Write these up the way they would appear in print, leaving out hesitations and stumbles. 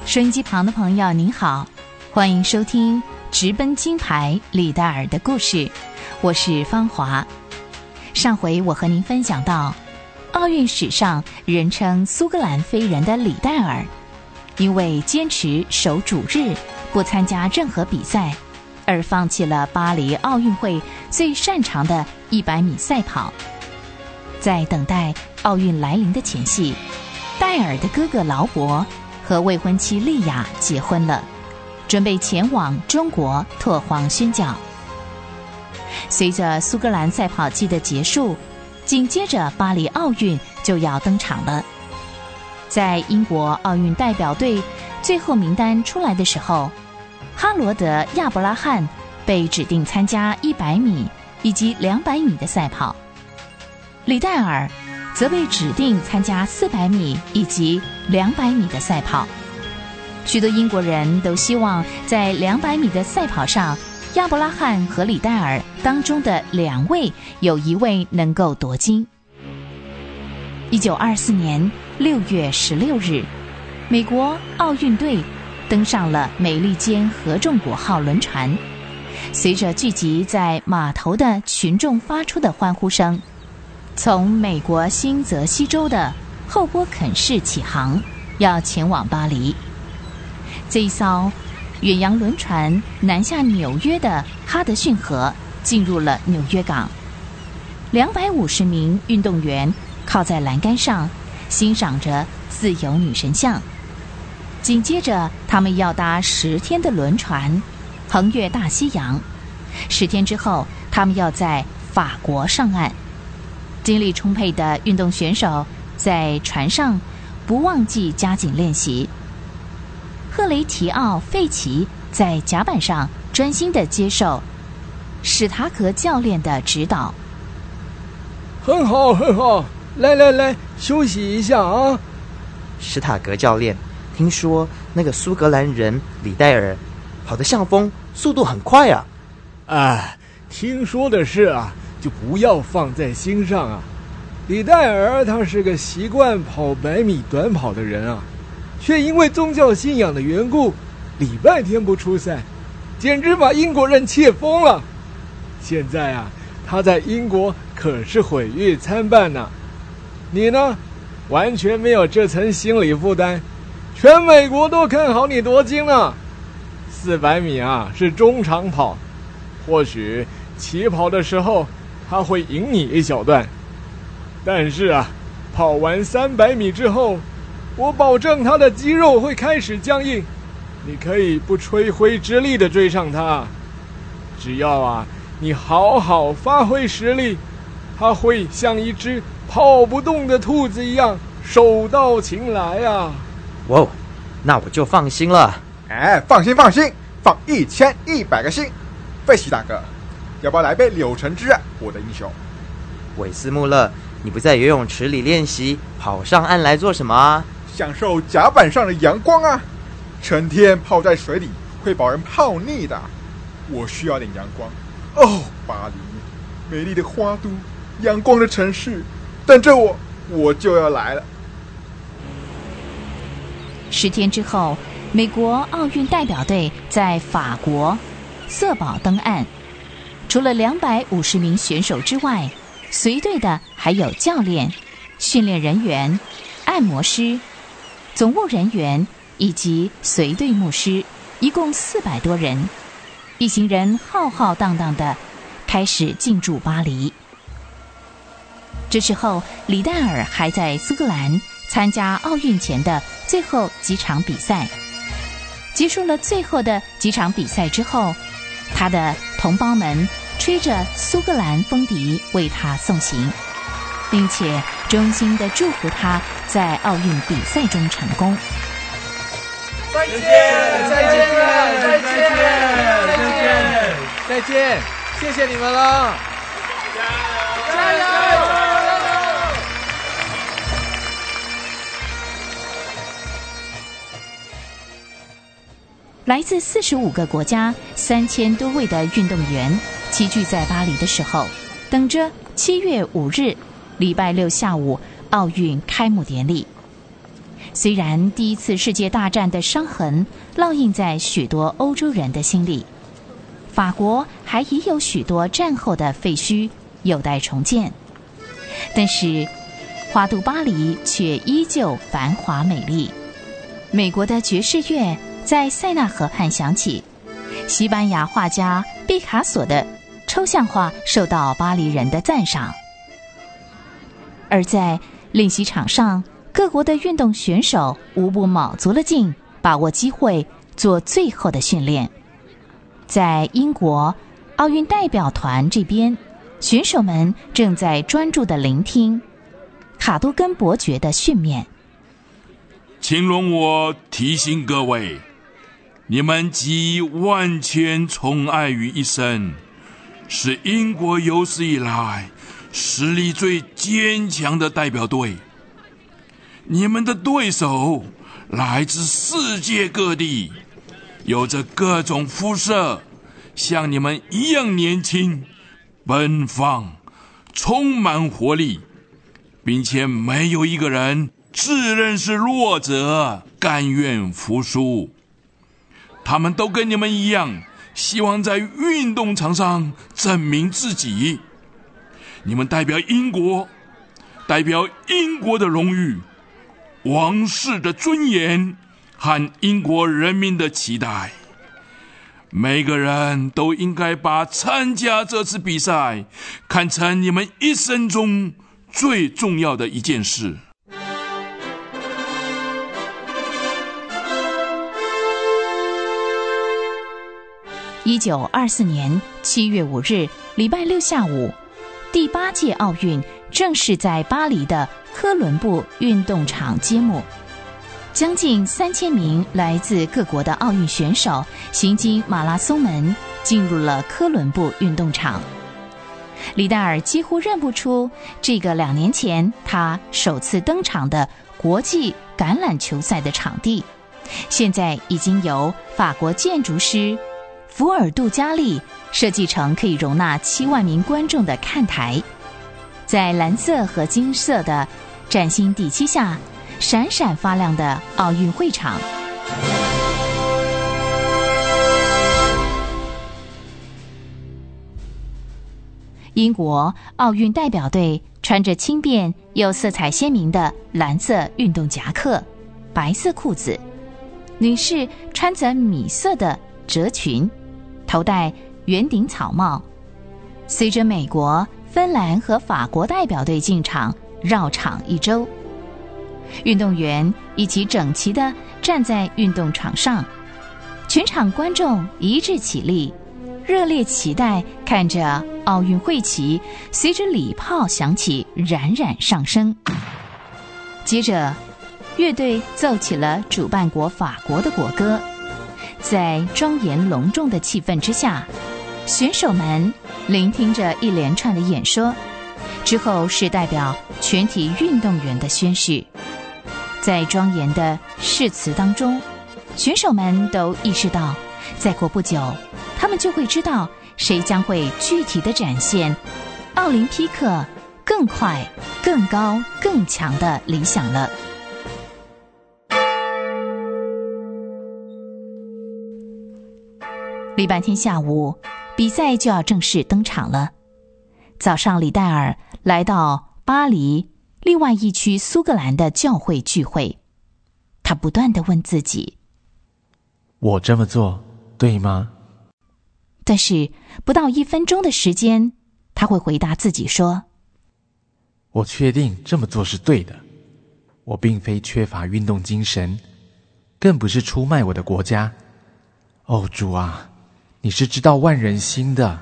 收音机旁的朋友您好，欢迎收听直奔金牌李戴尔的故事，我是芳华。上回我和您分享到，奥运史上人称苏格兰飞人的李戴尔，因为坚持守主日不参加任何比赛，而放弃了巴黎奥运会最擅长的100米赛跑。在等待奥运来临的前夕，戴尔的哥哥劳勃和未婚妻莉亚结婚了，准备前往中国拓荒宣教。随着苏格兰赛跑季的结束，紧接着巴黎奥运就要登场了。在英国奥运代表队最后名单出来的时候，哈罗德·亚伯拉罕被指定参加100米以及200米的赛跑，李戴尔则被指定参加400米以及200米的赛跑。许多英国人都希望在200米的赛跑上，亚伯拉罕和李戴尔当中的2位有一位能够夺金。1924年6月16日，美国奥运队登上了美利坚合众国号轮船，随着聚集在码头的群众发出的欢呼声，从美国新泽西州的后波肯市起航，要前往巴黎。这一艘远洋轮船南下纽约的哈德逊河，进入了纽约港。250名运动员靠在栏杆上，欣赏着自由女神像。紧接着，他们要搭10天的轮船，横越大西洋。10天之后，他们要在法国上岸。精力充沛的运动选手在船上不忘记加紧练习。赫雷提奥·费奇在甲板上专心地接受史塔格教练的指导。 很好，很好，来，休息一下啊！ 史塔格教练，听说那个苏格兰人李戴尔跑得像风，速度很快啊！ 听说的事啊，就不要放在心上啊。李戴尔他是个习惯跑100米短跑的人啊，却因为宗教信仰的缘故，礼拜天不出赛，简直把英国人气疯了。现在啊，他在英国可是毁誉参半呢。你呢，完全没有这层心理负担，全美国都看好你夺金了。400米啊是中长跑，或许起跑的时候他会赢你一小段，但是啊，跑完300米之后，我保证他的肌肉会开始僵硬，你可以不吹灰之力地追上他。只要啊，你好好发挥实力，他会像一只跑不动的兔子一样手到擒来啊！ 哇，那我就放心了。 放心，放1100个心。费奇大哥，要不要来杯柳橙汁啊，我的英雄？ 韦斯穆勒，你不在游泳池里练习，跑上岸来做什么啊？ 享受甲板上的阳光啊！成天泡在水里会把人泡腻的，我需要点阳光。哦，巴黎，美丽的花都，阳光的城市，等着我就要来了。 10天之后，美国奥运代表队在法国瑟堡登岸。除了250名选手之外，随队的还有教练、训练人员、按摩师、总务人员以及随队牧师，一共400多人。一行人浩浩荡荡地开始进驻巴黎。这时候，李戴尔还在苏格兰参加奥运前的最后几场比赛。结束了最后的几场比赛之后，他的同胞们吹着苏格兰风笛为他送行，并且衷心地祝福他在奥运比赛中成功。 再见，谢谢你们了，加油！ 来自45个国家3000多位的运动员齐聚在巴黎的时候，等着7月5日礼拜六下午奥运开幕典礼。 虽然第一次世界大战的伤痕烙印在许多欧洲人的心里，法国还遗有许多战后的废墟有待重建，但是花都巴黎却依旧繁华美丽。美国的爵士乐在塞纳河畔响起，西班牙画家毕卡索的抽象画受到巴黎人的赞赏。而在练习场上，各国的运动选手无不卯足了劲，把握机会做最后的训练。在英国奥运代表团这边，选手们正在专注地聆听卡多根伯爵的训勉。 请容我提醒各位，你们集万千宠爱于一身，是英国有史以来实力最坚强的代表队。你们的对手来自世界各地，有着各种肤色，像你们一样年轻、奔放、充满活力，并且没有一个人自认是弱者，甘愿服输。他们都跟你们一样，希望在运动场上证明自己。你们代表英国，代表英国的荣誉、王室的尊严和英国人民的期待。每个人都应该把参加这次比赛看成你们一生中最重要的一件事。 1924年7月5日，礼拜六下午，第8届奥运正式在巴黎的科伦布运动场揭幕。将近3000名来自各国的奥运选手行经马拉松门，进入了科伦布运动场。李戴尔几乎认不出这个2年前他首次登场的国际橄榄球赛的场地，现在已经由法国建筑师福尔杜加利设计成可以容纳7万名观众的看台。在蓝色和金色的崭新地基下，闪闪发亮的奥运会场。英国奥运代表队穿着轻便又色彩鲜明的蓝色运动夹克、白色裤子，女士穿着米色的褶裙，头戴圆顶草帽。随着美国、芬兰和法国代表队进场，绕场一周。运动员一起整齐地站在运动场上，全场观众一致起立，热烈期待看着奥运会旗随着礼炮响起冉冉上升。接着乐队奏起了主办国法国的国歌，在庄严隆重的气氛之下，选手们聆听着一连串的演说，之后是代表全体运动员的宣誓。在庄严的誓词当中，选手们都意识到，再过不久，他们就会知道谁将会具体地展现奥林匹克更快、更高、更强的理想了。礼拜天下午，比赛就要正式登场了。早上，李戴尔来到巴黎另外一区苏格兰的教会聚会，他不断地问自己： 我这么做对吗？ 但是不到1分钟的时间，他会回答自己说： 我确定这么做是对的。我并非缺乏运动精神，更不是出卖我的国家。哦，主啊，你是知道万人心的。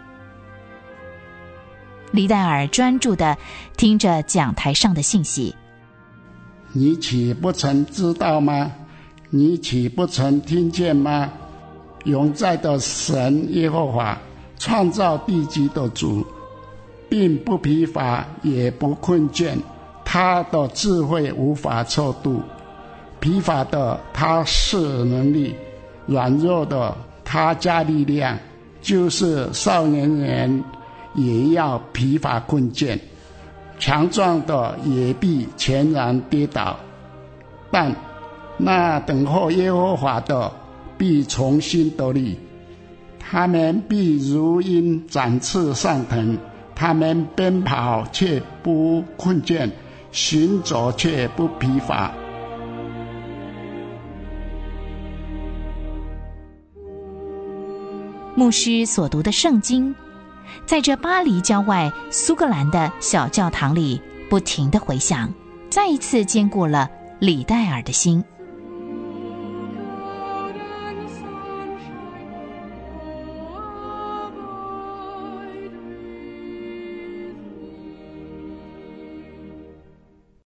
李戴尔专注地听着讲台上的信息。 你岂不曾知道吗？你岂不曾听见吗？永在的神耶和华，创造地基的主，并不疲乏也不困倦，他的智慧无法测度。疲乏的他赐能力，软弱的他加力量，就是少年人也要疲乏困倦，强壮的也必全然跌倒。 但那等候耶和华的必重新得力，他们必如鹰展翅上腾，他们奔跑却不困倦，行走却不疲乏。 牧师所读的圣经，在这巴黎郊外苏格兰的小教堂里不停地回响，再一次坚固了李戴尔的心。